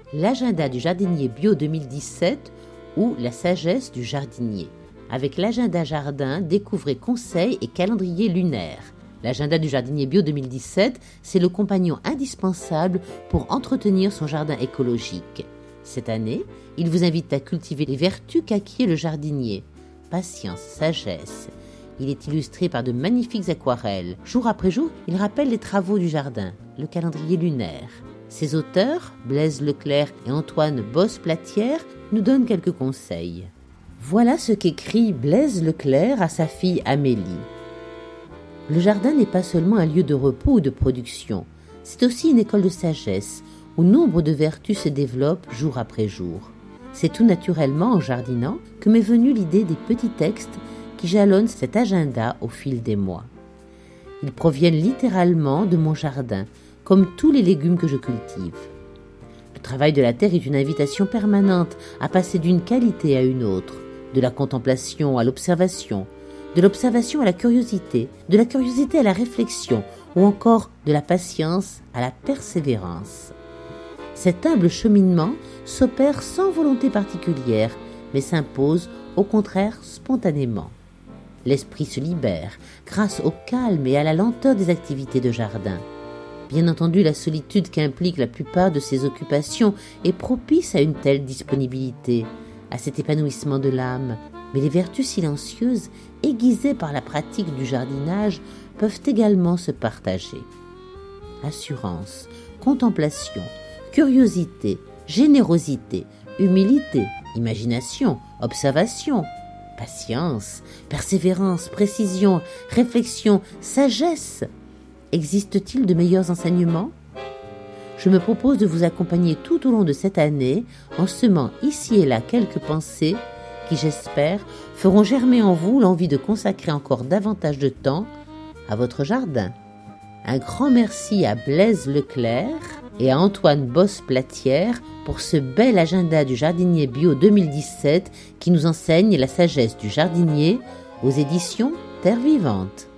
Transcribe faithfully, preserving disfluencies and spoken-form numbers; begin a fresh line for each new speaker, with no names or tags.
l'agenda du jardinier bio deux mille dix-sept ou la sagesse du jardinier. Avec l'agenda jardin, découvrez conseils et calendrier lunaire. L'agenda du jardinier bio deux mille dix-sept, c'est le compagnon indispensable pour entretenir son jardin écologique. Cette année, il vous invite à cultiver les vertus qu'acquiert le jardinier. Patience, sagesse. Il est illustré par de magnifiques aquarelles. Jour après jour, il rappelle les travaux du jardin, le calendrier lunaire. Ses auteurs, Blaise Leclerc et Antoine Bosse-Platière, nous donnent quelques conseils. Voilà ce qu'écrit Blaise Leclerc à sa fille Amélie. Le jardin n'est pas seulement un lieu de repos ou de production, c'est aussi une école de sagesse où nombre de vertus se développent jour après jour. C'est tout naturellement en jardinant que m'est venue l'idée des petits textes qui jalonnent cet agenda au fil des mois. Ils proviennent littéralement de mon jardin, comme tous les légumes que je cultive. Le travail de la terre est une invitation permanente à passer d'une qualité à une autre, de la contemplation à l'observation, de l'observation à la curiosité, de la curiosité à la réflexion, ou encore de la patience à la persévérance. Cet humble cheminement s'opère sans volonté particulière, mais s'impose au contraire spontanément. L'esprit se libère grâce au calme et à la lenteur des activités de jardin. Bien entendu, la solitude qu'implique la plupart de ces occupations est propice à une telle disponibilité, à cet épanouissement de l'âme, mais les vertus silencieuses, aiguisées par la pratique du jardinage, peuvent également se partager. Assurance, contemplation, curiosité, générosité, humilité, imagination, observation, patience, persévérance, précision, réflexion, sagesse. Existe-t-il de meilleurs enseignements ? Je me propose de vous accompagner tout au long de cette année en semant ici et là quelques pensées qui, j'espère, feront germer en vous l'envie de consacrer encore davantage de temps à votre jardin. Un grand merci à Blaise Leclerc et à Antoine Bosse-Platière pour ce bel agenda du jardinier bio deux mille dix-sept qui nous enseigne la sagesse du jardinier aux éditions Terre Vivante.